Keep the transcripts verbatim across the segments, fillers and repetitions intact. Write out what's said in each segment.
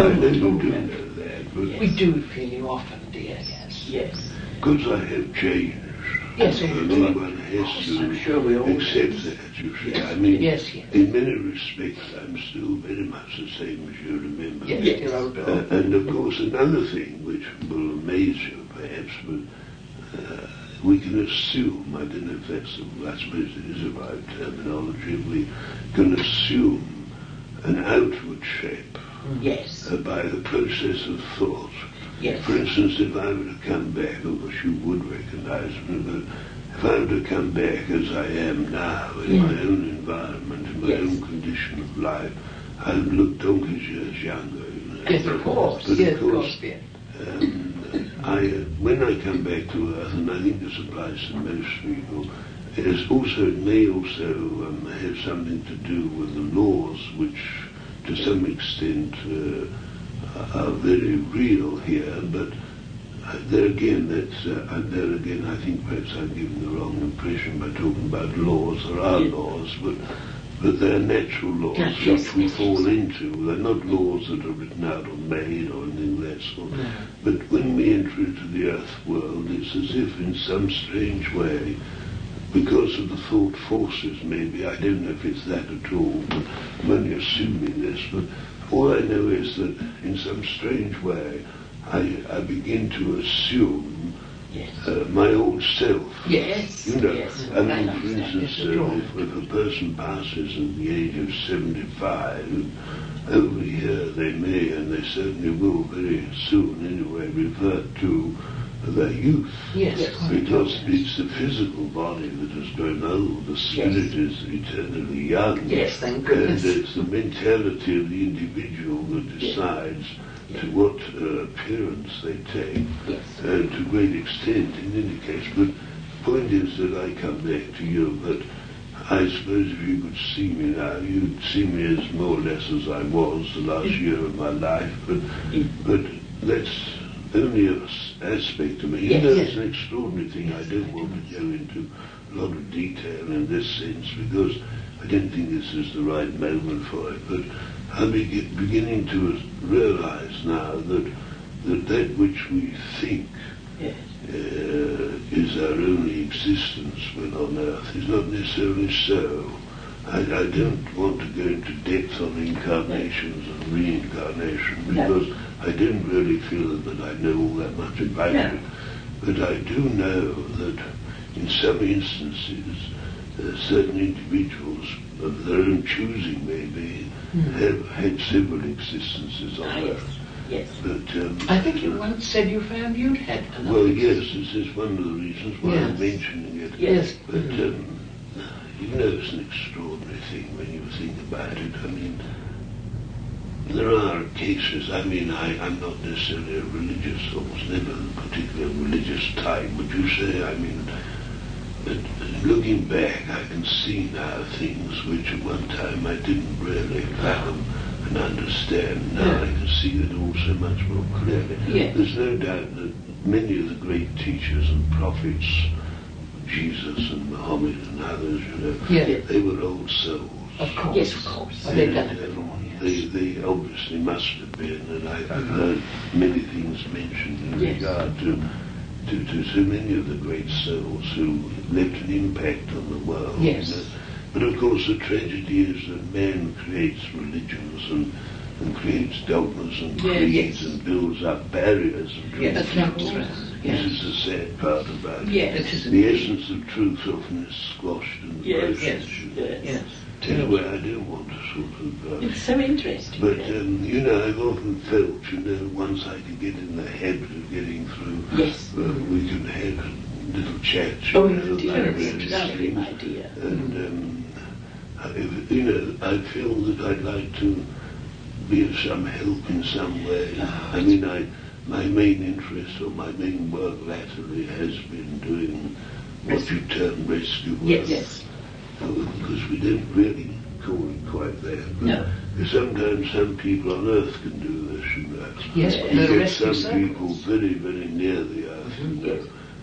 I know you do know that, but... We do feel you often, dear, yes. Yes. Because I have changed. Yes, I of mean, course. one has to I'm sure we all accept do. that, you see. Yes. I mean, Yes, yes. in many respects, I'm still very much the same as you remember. Yes, Yes. dear old Uh, dog. and of course, another thing which will amaze you, perhaps, but uh, we can assume, I don't know if that's, the, I suppose it is about terminology, we can assume an outward shape Yes. uh, by the process of thought. Yes. For instance, if I were to come back, of course you would recognize me, but if I were to come back as I am now, in Yes. my own environment, in my Yes. own condition of life, I would look donkey's years younger. You know. Yes, of course. But Yes, of of course, course, dear. um, I, uh, when I come back to Earth, and I think this applies to most people, it is also, it may also um, have something to do with the laws which, to some extent, uh, are very real here, but uh, there again, that's, uh, and there again, I think perhaps I'm giving the wrong impression by talking about laws. There are laws, but but they're natural laws Yes, which we yes, fall into. They're not laws that are written out or made or anything of that sort. But when we enter into the earth world, it's as if in some strange way, because of the thought forces maybe, I don't know if it's that at all, but I'm only assuming this, but all I know is that in some strange way I, I begin to assume Yes. uh, my old self. Yes. You know, Yes. I mean, I for understand. instance, Yes, uh, if, if a person passes at the age of seventy-five, over here they may, and they certainly will very soon anyway, revert to their youth. Yes, Yes. quite. Because it's the physical body that has grown old, the spirit is eternally young. Yes, thank And goodness. it's the mentality of the individual that decides to what uh, appearance they take, Yes. and to a great extent in any case. But the point is that I come back to you, but I suppose if you could see me now, you'd see me as more or less as I was the last year of my life, but but that's only an aspect of me. You Yes, know, yes. it's an extraordinary thing. I don't want to go into a lot of detail in this sense, because I don't think this is the right moment for it, but I'm be- beginning to realize now that that, that which we think Yes. uh, is our only existence when on earth is not necessarily so. I, I don't want to go into depth on incarnations and reincarnation, because No. I don't really feel that I know all that much about No. it. But I do know that in some instances, uh, certain individuals of their own choosing maybe have had several existences on Ah, yes. earth. Yes. But um, I think you once said you found you'd had another. well, yes, this is one of the reasons why I'm Yes. mentioning it. Yes. But um, you know, it's an extraordinary thing when you think about it. I mean, there are cases. I mean, I, I'm not necessarily a religious, or was never a particular religious type. Would you say? I mean, but looking back, I can see now things which at one time I didn't really fathom and understand. Now I can see it all so much more clearly. Yes. There's no doubt that many of the great teachers and prophets, Jesus and Muhammad and others, you know, Yeah. they were old souls. Of course. Yes, of course. Well, they've And, done it um, before, yes. They, they obviously must have been, and I, I've heard many things mentioned in Yes. regard to, to to so many of the great souls who left an impact on the world. Yes. you know. But of course the tragedy is that man creates religions and, and creates dogmas and Yes, creeds yes. and builds up barriers and Yes, That's people. right. This Yes. is the sad part about it. Yes. It is The indeed. essence of truth often is squashed and Yes, broken. Yes. Yes. Yes. Anyway, I don't want to sort of... Uh, It's so interesting. but, um, you know, I've often felt, you know, once I can get in the habit of getting through, Yes. uh, we can have little chats, you Oh, know, dear, about it's various lovely, things. my dear. And, um, I, you know, I feel that I'd like to be of some help in some way. I mean, I, my main interest or my main work latterly has been doing what you term rescue work. Yes, yes. Because we don't really call it quite that. But No. sometimes some people on Earth can do this, you know. Yes, but You there are get rescue some people circles. very, very near the Earth, you know. Yes.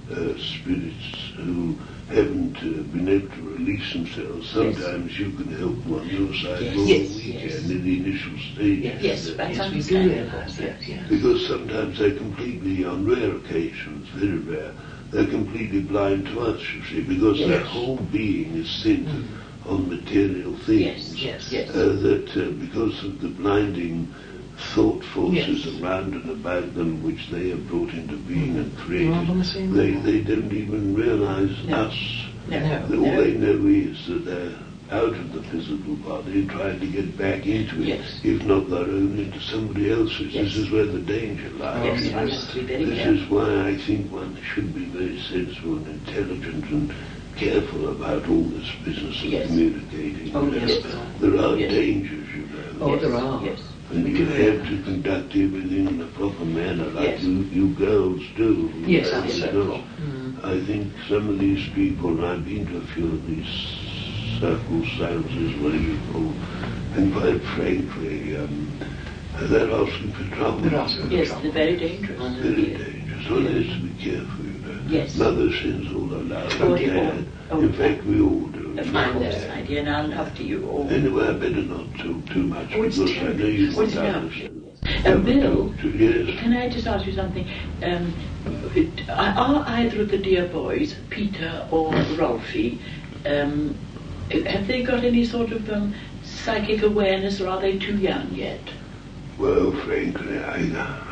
uh, spirits who haven't uh, been able to release themselves. Sometimes you can help them on your side Yes. more Yes, than we yes. can in the initial stages. Yes, yes, that's Yes, we do understandable. realise that, yes. Because sometimes they're completely, on rare occasions, very rare, they're completely blind to us, you see, because Yes. their whole being is centered on material things. Yes, yes, yes. Uh, that uh, because of the blinding thought forces Yes. around and about them which they have brought into being and We're all created, on the same they, level. they don't even realize No. us. No, No. All no. they know is that they're out of the physical body trying to get back into it, Yes. if not their own, into somebody else's. Yes. This is where the danger lies. Yes, yes. one has to be very This careful. is why I think one should be very sensible and intelligent and careful about all this business of Yes. communicating. Oh, You know, yes. There are Yes. dangers, you know. Oh, Yes, there are. Yes. And We you do have realise. to conduct everything in a proper manner, like Yes. you, you girls do. Yes, You know, absolutely. because I think some of these people, and I've been to a few of these circles, seances, whatever you call them, and quite frankly, um, they're asking for trouble. They're asking for Yes, trouble. they're very dangerous. Very Yes. dangerous. One has to be careful, you know. Yes. Mother sins all allowed. Oh, and dear. Dad. Oh, In fact, we all do. A marvellous idea, and I'll after you all. Anyway, I better not talk too much Oh, it's because I know terrible. you Well, want it's to now. understand. Uh, Have a Bill, talk to- Yes. can I just ask you something? Um, it- are either of the dear boys, Peter or Rolfie, um, have they got any sort of um, psychic awareness, or are they too young yet? Well, frankly, I,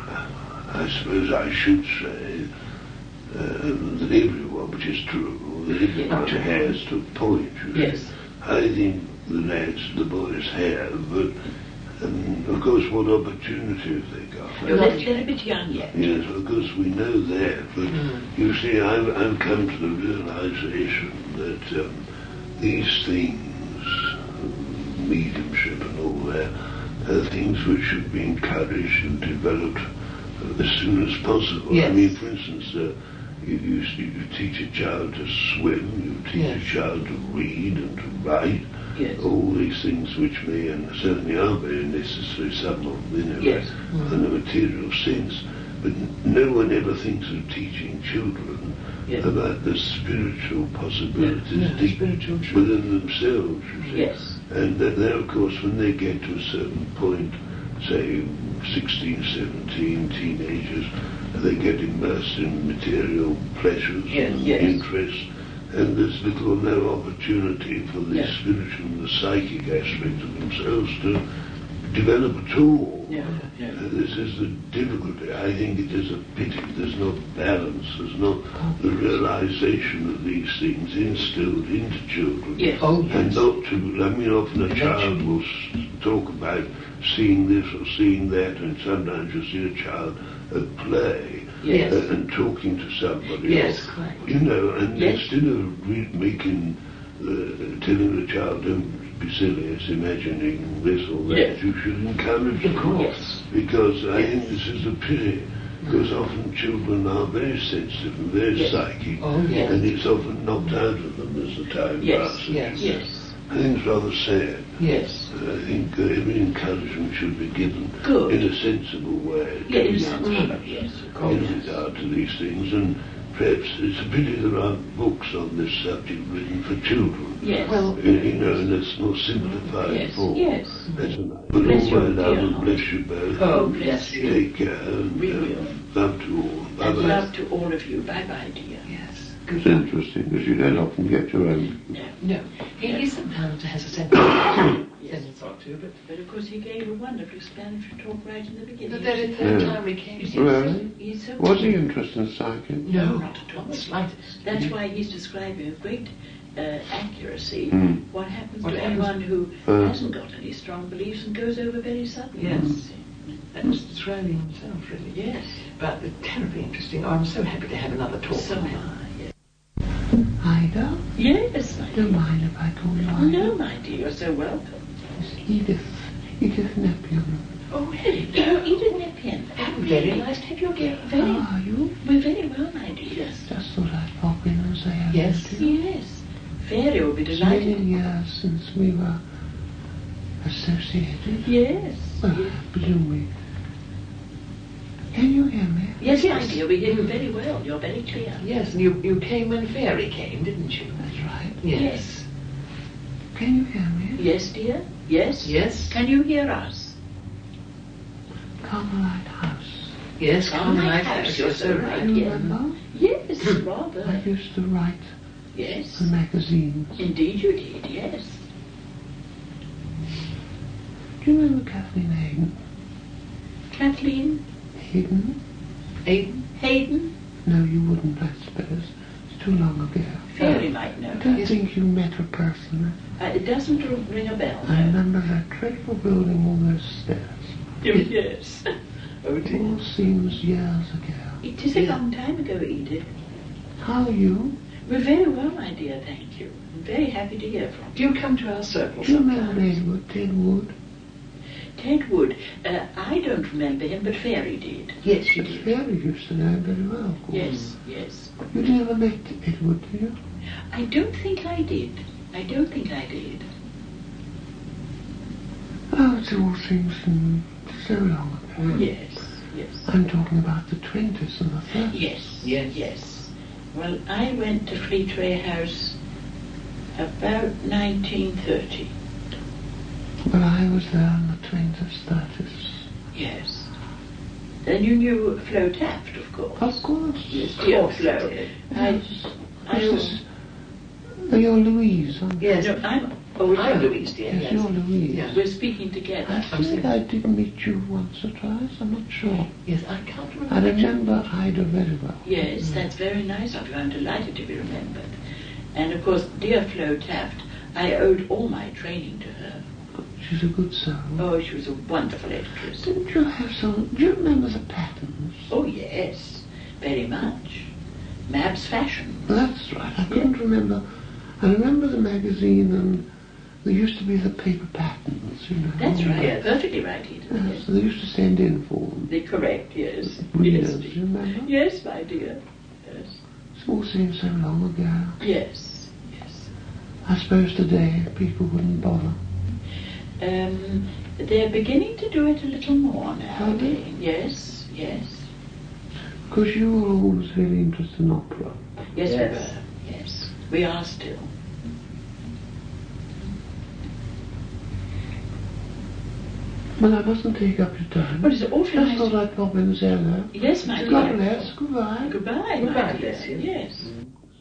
I suppose I should say uh, that everyone, which is true, that everyone Yeah. has to a point. You see. Yes. I think the lads, the boys have, but um, of course, what opportunity have they got? No, they're, they're a bit young yet. Yes, of course we know that, but Mm. you see, I've, I've come to the realization that um, these things, mediumship and all that, are things which should be encouraged and developed uh, as soon as possible. Yes. I mean, for instance, uh, you, you, you teach a child to swim, you teach Yes. a child to read and to write, Yes. all these things which may, and certainly are very necessary, some of them, you know, Yes. in a material sense. But no one ever thinks of teaching children Yes. about the spiritual possibilities Yeah, deep spiritual truth. within themselves, you see. Yes. And that there, of course, when they get to a certain point, say sixteen, seventeen, teenagers, they get immersed in material pleasures Yes, and yes. interests, and there's little or no opportunity for the Yes. spiritual and the psychic aspect of themselves to develop at all. No, Uh, no. This is the difficulty. I think it is a pity. There's no balance. There's no the realization of these things instilled into children. Yes. Oh, And yes. not to, I mean, often a child will s- talk about seeing this or seeing that, and sometimes you see a child at play Yes. uh, and talking to somebody. Yes, or, correct. You know, and Yes. instead of re- making, uh, telling the child, don't be silly, it's imagining this or that, Yes. you should encourage Of them. course. Yes. Because I Yes. think this is a pity, because often children are very sensitive and very Yes. psychic, Oh, yes. and it's often knocked out of them as the time Yes. passes. Yes. Yes. I think it's rather sad. Yes. I think uh, every encouragement should be given Good. in a sensible way. Yeah, in a to sense, young yes, of in course. regard to these things, and perhaps it's a pity there aren't books on this subject written for children. Yes. Well, You you know, in a more simplified Yes, form. yes. That's a nice. But Bless all you, my love dear and heart. bless you both. Oh, bless you. Take care and We uh, will. love to all. Bye And bye. love to all of you. Bye bye, dear. Yes. It's Good. interesting because you don't often get your own. No. No, he, he sometimes has a sentence, sentence or two, but But of course he gave a wonderful Spanish talk right in the beginning. the very third Yeah. time we came He's here. Really? so, he's so Was he interested in psychic? No, Not at all. not the slightest. That's why he's describing with great uh, accuracy Mm. what happens What to happens- anyone who Uh. hasn't got any strong beliefs and goes over very suddenly. Yes. That was describing himself, really. Yes. But uh, terribly interesting. Oh, I'm so happy to have another talk So with am him. I. Yes. Ida, Yes, my don't dear. mind if I call you Ida. No, my dear, you're so welcome. It's Edith, Edith Nepion. Oh, really? Oh, Edith Nepion. Oh, very nice to have you again. Very, How are you? we're very well, my dear. Yes. Just thought I'd pop in and say hello Yes. to you. Yes. Fairy will be It's many delighted. years since we were associated. Yes. Well, yes. I presume we Can you hear me? Yes, Yes. my dear, we hear you very well. You're very clear. Yes, and you, you came when Fairy came, didn't you? That's right. Yes. Can you hear me? Yes, dear? Yes? Yes. Can you hear us? Carmelite House. Yes, Carmelite Carmelite House, House, you're so yes, right. Do you yeah. remember? Yes, I rather. used to write Yes. for magazines. Indeed you did, yes. Do you remember Kathleen Hayden? Kathleen Hayden? Aiden? Hayden? No, you wouldn't, I suppose. It's too long ago. Fairy might know I don't her. think you met her personally. Uh, it doesn't r- ring a bell, I no. remember that dreadful building, all those stairs. Yes. Oh It dear. all seems years ago. It is a Yeah. long time ago, Edith. How are you? We're very well, my dear, thank you. I'm very happy to hear from Do you come to our circle Do you remember sometimes? Edward, Ted Wood? Ted Wood. Uh, I don't remember him, but Fairy did. Yes, you It's did. Fairy used to know him very well, of course. Yes, yes. You never met Edward, did you? I don't think I did. I don't think I did. Oh, it all seems mm, so long ago. Yes, yes. I'm talking about the twenties and the thirties. Yes, Yes. yes. Well, I went to Fleetway House about nineteen thirty. Well, I was there in the twenties, thirties. Yes. Then you knew Flo Taft, of course. Of course. Yes, Of dear course you Flo. did. I, Yes. I, This is, you're Louise, aren't you? Yes. no, I'm, oh, I'm no. Louise, dear. Yes, Yes. you're Louise. Yeah. We're speaking together. I think I did meet you once or twice, I'm not sure. Yes, I can't remember. I remember Ida very well. Yes, that's very nice of you. I'm delighted to be remembered. And of course, dear Flo Taft, I owed all my training to her. She's a good soul. Oh, she was a wonderful actress. Didn't you have some... Do you remember the patterns? Oh, yes, very much. Mab's Fashion. That's right. I couldn't remember. I remember the magazine, and there used to be the paper patterns, you know. That's right, Yes. perfectly right, Edith. Yes, Yes. so they used to send in for them. The correct, yes. Readers, Yes, do you remember? yes, my dear. Yes. It all seems so long ago. Yes, yes. I suppose today people wouldn't bother. Um, they're beginning to do it a little more now. Are they? again. Yes, yes. Because you were always very interested in opera. Yes, Yes. we were. Yes, we are still. Well, I mustn't take up your time. But it's awfully Just nice. thought I'd pop in and say hello. Yes, my dear. God bless. Goodbye. Goodbye, Goodbye, my dear. bless you. Yes.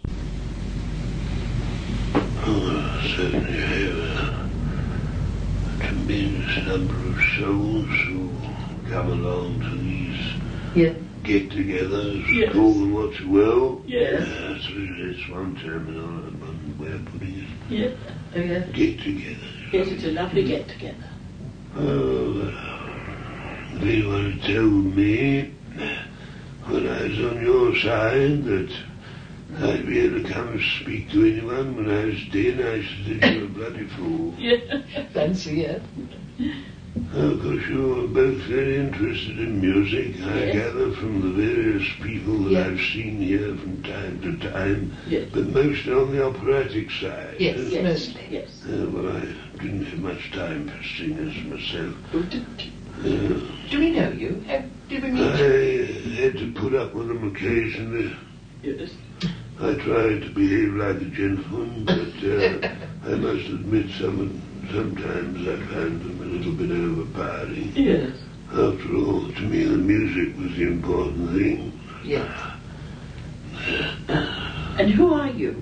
Oh, I certainly have a tremendous number of souls who come along to these Yes. get-togethers, Yes. call them what you will. Yes. Uh, that's, that's one terminology, one way of putting it. Yes. Oh, yes. Get-togethers. Yes, it's a lovely get-together. Oh, they want to tell me when I was on your side that I'd be able to come and speak to anyone when I was dead. I said, you're a bloody fool. Yeah. Fancy it. Of course, you're both very interested in music, I Yes. gather from the various people that Yes. I've seen here from time to time, Yes. but mostly on the operatic side. Yes. Uh, Yes. Mostly. Yes. uh, well, I didn't have much time for singers myself. Oh, did, Uh, do we know you? Have, did we meet you? I had to put up with them occasionally. Yes. I tried to behave like a gentleman, but uh, I must admit some, sometimes I find them a little bit overpowering. Yes. After all, to me the music was the important thing. Yes. And who are you?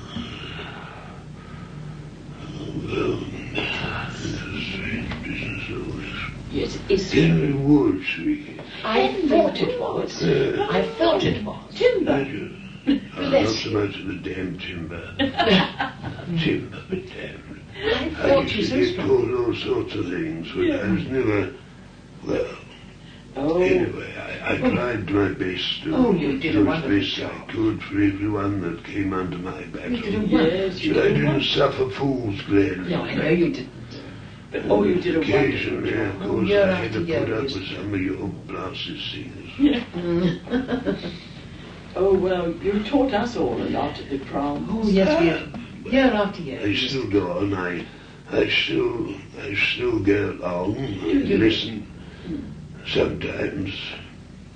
Well, it's a strange business always. Yes, it's Henry Wood speaking. I thought it was. Uh, I thought it was. Timber. Did you? Oh, not Bless so you. much of the damn timber. Timber, but damn. I I thought you used so to get strong. taught all sorts of things, but I was never, well, Oh, anyway, I, I tried my best to Oh, you did a do as wonderful best job. I could for everyone that came under my You did a battle. yes, you So I did a didn't wonderful. suffer fools gladly. No, I know you didn't. But oh, you did a wonderful Occasionally, of job. course, year I had after to year, put up you with some of your blasted singers. Yeah. Oh well, you taught us all a lot at the proms. Oh, yes, we have. Year after year. I still go on. I, I still, I still go along you? and listen. Sometimes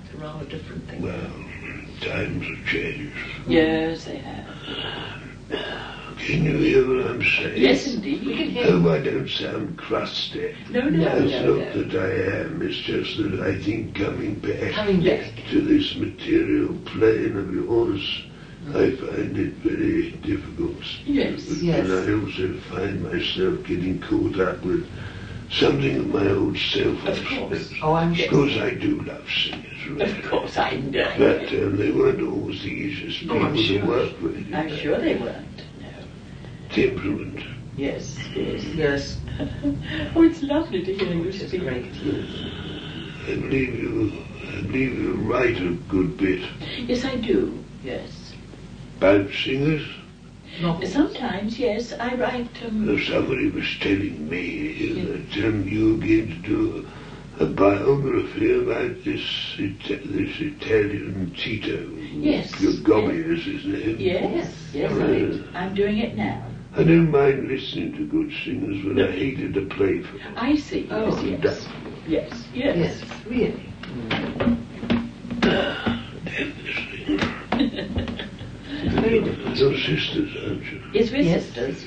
a rather different thing. Well, times have changed. Yes, they have. Can you hear what I'm saying? Yes, indeed. We can hear Oh, I don't sound crusty. No, no, No, It's no. no. not that I am, it's just that I think coming back Coming back. to this material plane of yours, I find it very difficult. Yes. Yes. And I also find myself getting caught up with something of my old self, I Of course. suppose. Oh, I'm Of sure. course, I do love singers, really. Of course, I know. But um, they weren't always the easiest Oh, people I'm to sure. work with. you I'm know. sure they weren't. No. Temperament. Yes, yes. Yes. Oh, it's lovely to hear you Which is speak. great. I believe you, I believe you write a good bit Yes, I do. Yes. about singers. Novels. Sometimes, yes, I write. Um, Uh, Somebody was telling me that um, you were going to do a biography about this Ita- this Italian Tito. Yes. Gobbi is his name. yes, yes, Right. I, I'm doing it now. I don't mind listening to good singers, but I hated to play for them. I see. Oh, yes, yes, yes, yes. Yes, really. Damn this thing. Very different. You're sisters, aren't you? Yes, we're Yes. sisters.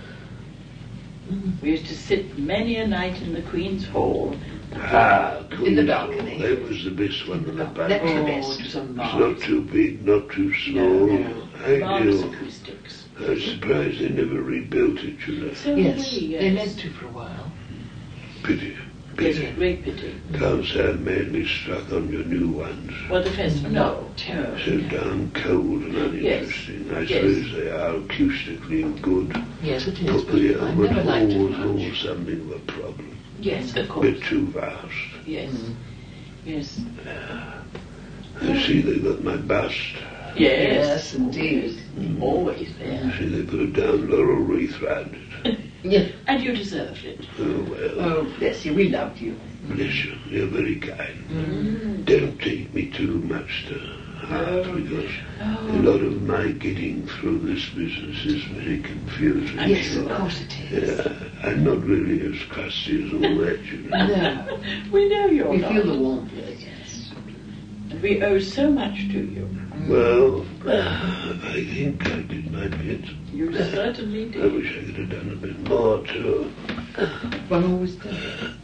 We used to sit many a night in the Queen's Hall. Ah, In the Queen's balcony. Hall. That was the best one in the That's balcony. the Oh, best. it was a It's not marvelous, too big, not too small. no, no, marvelous Ideal. acoustics. I'm surprised they never rebuilt it, you know. So Yes, we, yes. they meant to for a while. Pity. Yes, Pity. great pity. Can't say I'm madly struck on your new ones. Well, the festival, no, No, terror. So darn cold and uninteresting. I Yes. suppose they are acoustically good. Yes, it is. But But the I Albert never liked Hall it was all much. something of a problem. Yes, of A course. bit too vast. Yes, yes, You see, they got my bust. yes, Yes, indeed. always there. See, they put a down laurel wreath round it. Yeah. And you deserved it. Oh, well, Oh, bless you. We loved you. bless you. You're very kind. Mm. Don't take me too much to heart, Oh, because a Oh, lot of my getting through this business is very confusing. I'm Yes, sure. of course it is. Yeah, I'm not really as crusty as all that, you know. No. we know you're We not. feel the warmth. Yes. And we owe so much to you. Well, I think I did my bit. You certainly I did. wish I could have done a bit more, too. One always does.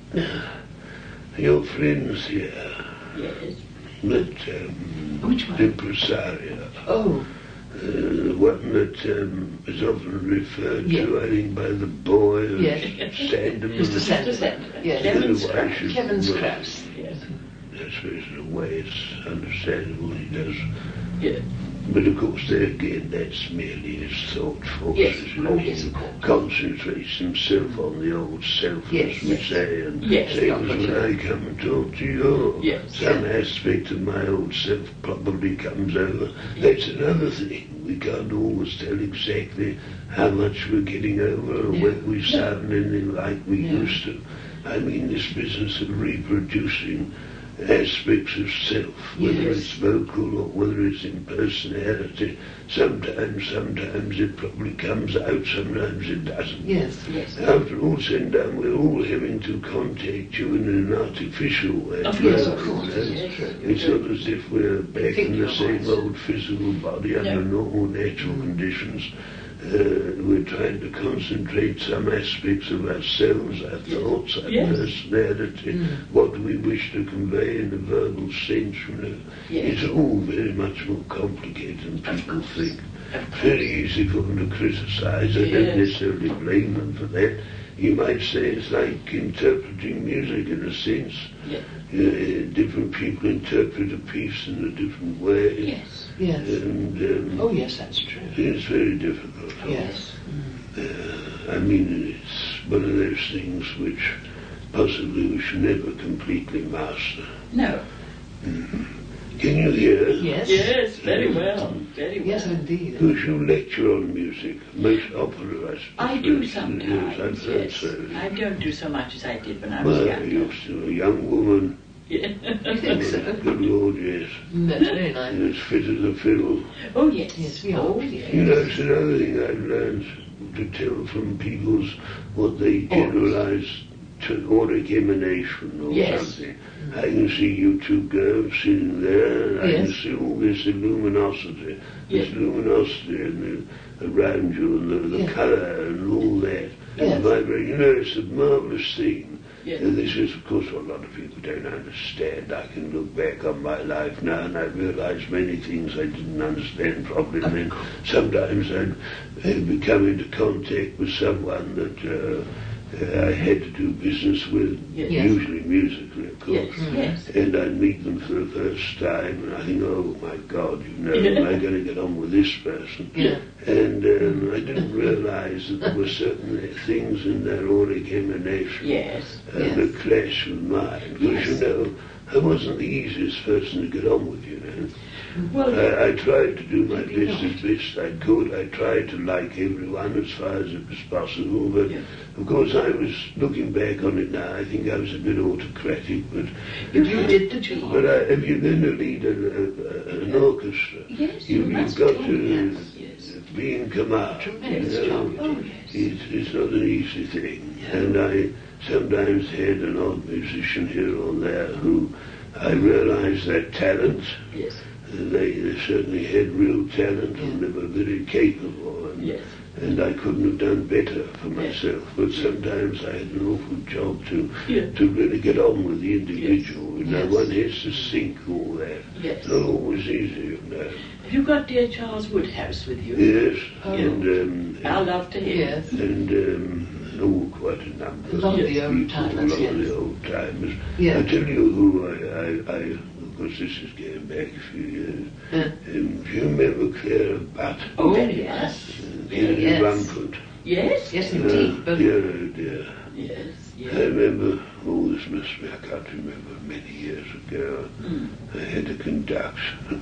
Your friends here, Yes. that um, Which one? impresario, Oh, uh, the one that um, is often referred Yeah. to, I think, by the boy of Yes. Sandeman. Mister Sanderson. Sanderson. Yes. Kevin Why Strauss. should- Kevin well, Strauss. Yes. I suppose in a way it's understandable he does. Yes. But of course, there again, that's merely his thought forces. Yes. You know, Oh, he yes, of course. concentrates himself on the old self, Yes, as we yes. say, and Yes, same not as much when of- I come and talk to you. Yes. Some aspect of my old self probably comes over. That's another thing. We can't always tell exactly how much we're getting over or No. whether we sound anything like we No. used to. I mean, this business of reproducing aspects of self, whether Yes. it's vocal or whether it's in personality. Sometimes, sometimes it probably comes out, sometimes it doesn't. yes. Yes. After all said and done, we're all having to contact you in an artificial way. Of Yes, course. of course. Yes. It's true. It's not as if we're back think in the you're same right. old physical body under No. normal natural conditions. Uh, we're trying to concentrate some aspects of ourselves, our thoughts, our Yes. personality, Mm. what we wish to convey in a verbal sense, you know. Yes. It's all very much more complicated than people course. think. Of It's very easy for them to criticize. I don't Yes. necessarily blame them for that. You might say it's like interpreting music in a sense. Yes. Uh, different people interpret a piece in a different way. Yes. Yes. And um, Oh, yes, that's true. it's very difficult. Yes. Uh, I mean, it's one of those things which possibly we should never completely master. No. Can you hear? Yes. Yes, very well. Very well. Yes, indeed. Who should lecture on music? Most opera, I suppose. I do Yes, sometimes. I've heard Yes. so. I don't do so much as I did when I was Well, younger. you're still a young woman. Yeah. You think so? Good Lord, yes. Mm, That's very nice. You're as fit as a fiddle. Oh, yes. Yes, we are. Oh, You yes. know, it's another thing I've learned to tell from people's what they Oh. generalize to auric emanation or Yes. something. I can see you two girls sitting there. I Yes. can see all this luminosity, this Yes. luminosity and the, around you, and the, the Yes. colour and all that. Yes. And vibration. You know, it's a marvellous thing. Yes. And this is, of course, what a lot of people don't understand. I can look back on my life now and I realise many things I didn't understand properly. And then sometimes I'd, I'd become into contact with someone that uh, uh, I had to do business with, Yes. usually musically, of course. Yes, yes. And I'd meet them for the first time, and I think, oh my God, you know, am I going to get on with this person? Yeah. And um, I didn't realise that there were certain things in their auric emanation Yes. uh, Yes. that clash with mine. Because, Yes. you know, I wasn't the easiest person to get on with, you know. Well, I, I tried to do my Maybe best not. as best I could. I tried to like everyone as far as it was possible, but Yeah. of course I was, looking back on it now, I think I was a bit autocratic, but You did the job. but uh, if you're going to lead a, a, an orchestra, yes, you, you you've must got do, to yes, yes. be in command. Tremendous you know. job. Oh, yes. It's, it's not an easy thing. Yeah. And I sometimes had an odd musician here or there who I realized that talent. Yes. They, they certainly had real talent and Yeah. they were very capable. And, Yes. and I couldn't have done better for Yes. myself. But sometimes I had an awful job to Yeah. to really get on with the individual. You know, Yes. one has to sink all that. Yes. It's not always easy, you know. Have you got dear Charles Woodhouse with you? Yes, Oh. and um, I'll love to hear. Yes. and um, oh, quite a number. A lot of the people, old timers, A lot of yes. the old timers. Yeah. I tell you who I, I, I, of course this is going back a few years. Yeah. Um, do you remember Clara Butt? Oh, Very yes. Henry yes. Rumford. Yes? Yes, Uh, indeed. But dear, oh dear. Yes, I yes. remember, oh, this must be, I can't remember, many years ago. Mm. I had to conduct.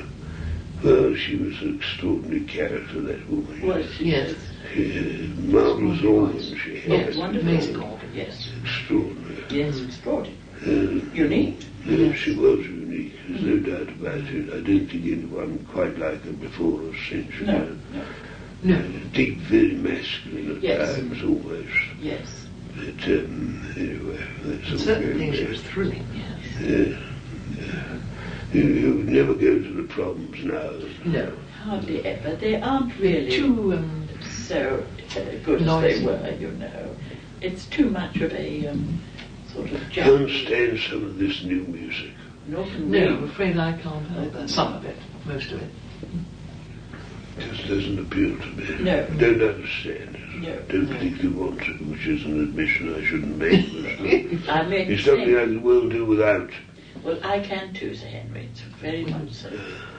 Well, she was an extraordinary character, that woman. Was she? yes, She, marvellous organ she had. Yes, Wonderful. amazing organ. Yes. Extraordinary. Yes, extraordinary. Uh, Unique. yeah, she was unique, there's no doubt about it. I don't think anyone quite like her before or since. you No, know. no. no, Uh, deep, very masculine at Yes. times, almost. Yes. But um, anyway, that's all certain going things she back. was thrilling. Yes. Yeah, yeah. You, you would never go to the proms now. No, Hardly ever. They aren't really too um, so uh, good as Noisy. they were, you know. It's too much of a um, sort of Can't jump. stand some of this new music. Nor can no. I'm we. afraid I can't help that. Some of it, most of it. Just doesn't appeal to me. No. I don't understand it. No. Don't No. particularly want to, which is an admission I shouldn't make. But I make it's the something I same. could well do without. Well, I can too, Sir Henry. It's very much so.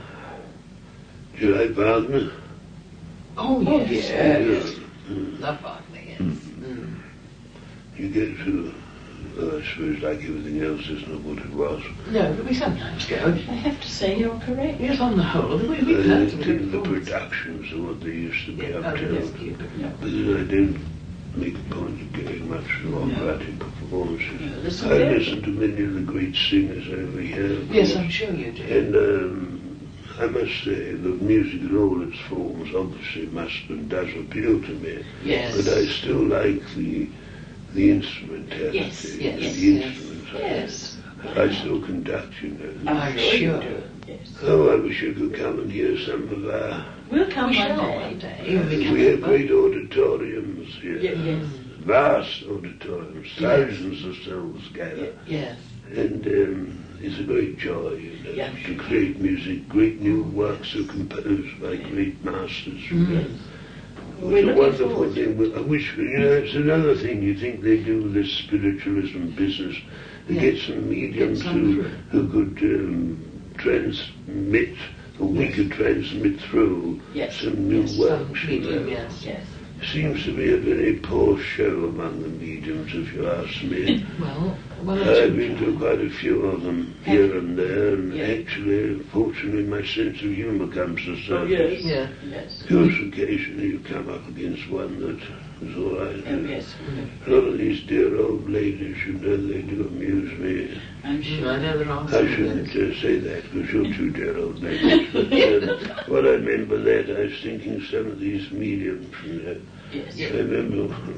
Do you like Wagner? Oh, Oh, yes. yes. Mm. Love Wagner, yes. Mm. You get to, well, I suppose like everything else, it's not what it was. No, but we sometimes go. I have to say you're correct. Yes, on the whole, we, I we've heard don't some think good the performances. productions are what they used to be Yeah, up oh, to. yes, you- No. But then I don't make a point of going much to operatic performances. No, there's some I very- listen to many of the great singers over here. of Yes, course. I'm sure you do. And um, I must say that music in all its forms obviously must and does appeal to me. Yes. But I still like the the instrumentality. Yes, of yes, the yes. instruments. Yes. I still conduct, you know. I'm, I'm sure, you sure. do. Yes. Oh, I wish you could come and hear some of our... We'll come We one shall day. one day. when we come We have over. great auditoriums here. Ye- yes. Vast auditoriums, thousands of souls gather. Yes. And um, it's a great joy, you know, Yeah. to create music. Great new works are composed by great masters. You know. Mm. We're It's a looking wonderful forward to thing. I wish, you know, it's another thing. You think they do this spiritualism business. They Yeah. get some mediums Get some who, through. who could um, transmit, or we Yes. could transmit through Yes. some new Yes, works. some you medium, know. yes. Yes. Seems to be a very poor show among the mediums, if you ask me. Well, well, I've been to quite a few of them here and there, and Yeah. actually, fortunately, my sense of humour comes to Oh, surface. yes. Yeah. Yes. Because occasionally you come up against one that is all right. Oh, yes. A lot of these dear old ladies, you know, they do amuse me. I'm Mm, sure. I know there are I some shouldn't of those. uh, say that because you're two dear old ladies. But um, what I meant by that, I was thinking some of these mediums, you know. Yes. I remember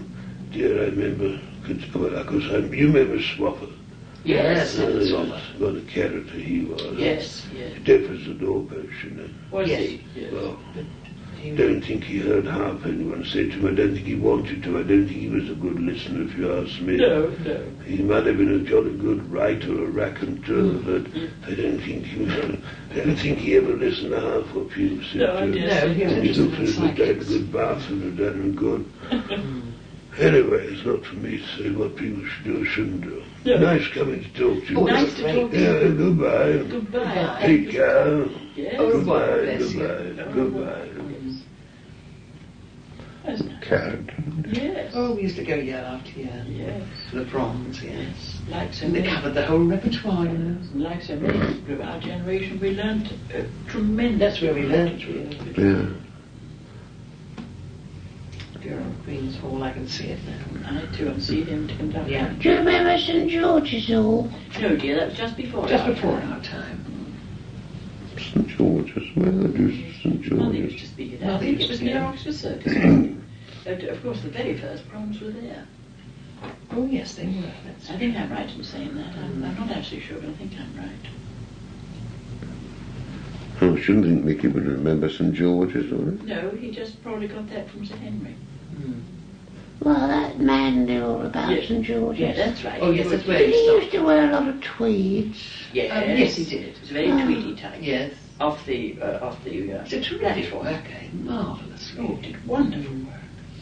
dear, I remember, because I, you remember Swapper. Yes, Uh, that's yes, all right. what a character he was. Yes, yes. Deaf as a doorpost, you know. Was Yes. he? Yes. Well, He I don't think he heard half anyone said to him. I don't think he wanted to. I don't think he was a good listener, if you ask me. No, no. He might have been a jolly good writer or raconteur, but I don't think he was. I don't think he ever listened to half what people said No, I to him. didn't. No, he was And he interested looked in at it, had a psychics. good bath and had done him good. Anyway, it's not for me to say what people should do or shouldn't do. No. Nice coming to talk to you. Oh, Nice that's to great. talk to Yeah, you. goodbye. Goodbye. Take care. Yes. Au revoir, Goodbye, bless you. goodbye, Au goodbye. revoir. Yes. That's nice. Character. Yes. Oh, we used to go year after year. Yes. To the proms, yes. Like so And they many. covered the whole repertoire, you know. Like so many of our generation, we learnt uh, tremendous. That's where we learnt, really. Yeah. Gerald Green's Hall, I can see it now. I too, and see him to conduct. Yeah. it. Do you remember St George's Hall? No, dear, that was just before. Just our before time. our time. Saint George's, where is Saint Mother used George's? to speak it. Mother I think used it was to, near yeah. Oxford Circus. uh, of course, the very first proms were there. Oh, yes, they were. That's I think I'm right in saying that. I'm, I'm not actually sure, but I think I'm right. Oh, I shouldn't think Mickey would remember Saint George's, or No, he just probably got that from Sir Henry. Well, that man knew all about Yes. St George's. Yeah, that's right. Oh, He yes, was that's where very He he used to wear a lot of tweeds. Yes, Um, yes, he did. It was very Oh. tweedy type. Yes. Off the, uh, off the. Uh, It's a terrific work, eh? Marvellous. Oh, did wonderful work.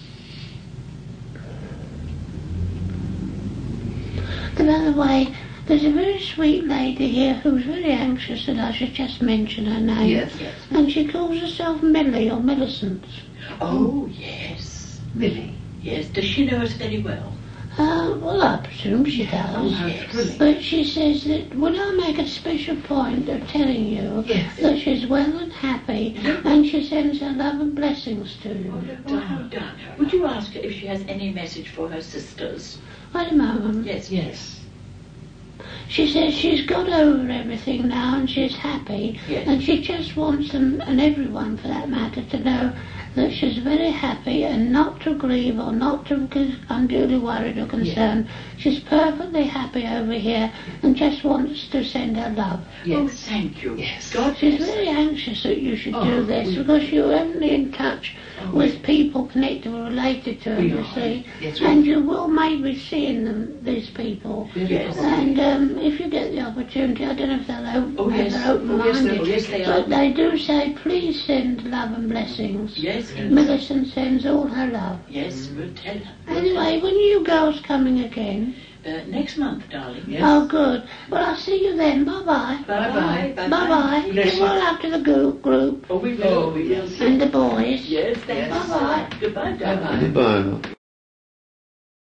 But by the way, there's a very sweet lady here who's very anxious that I should just mention her name. Yes. Yes. And she calls herself Millie or Millicent. Oh, yes. Millie. Yes. Does she know us very well? Uh, well, I presume she does. how yes. thrilling. But she says that would I make a special point of telling you Yes. that she's well and happy and she sends her love and blessings to you. Oh, how done. Would you ask her if she has any message for her sisters? Wait a moment. Yes. Yes. She says she's got over everything now and she's happy. Yes. And she just wants them, and everyone for that matter, to know that she's very happy and not to grieve or not to be unduly worried or concerned. She's perfectly happy over here and just wants to send her love. Oh, Yes. thank you. Yes. God She's bless her. very anxious that you should Oh, do this we- because you're only in touch Oh, with people connected or related to her, We you are. see. Yes, we and are. you will maybe seeing them, these people. Yes. And um, if you get the opportunity, I don't know if they'll open, Oh, yes. they're open Oh, yes, minded, they- oh, yes, they are. but they do say, please send love and blessings. Yes, yes. Millicent sends all her love. Yes, we'll tell her. We'll Anyway, when are you girls coming again? tell her. Uh, next month, darling. Yes. Oh, good. Well, I'll see you then. Bye-bye. Bye-bye. Bye-bye. Bye-bye. Bless Give you. all love to the group. group. Oh, we will. Oh, we will. yes. And the boys. Yes, thank Yes. you. Goodbye, darling. Bye-bye. Goodbye.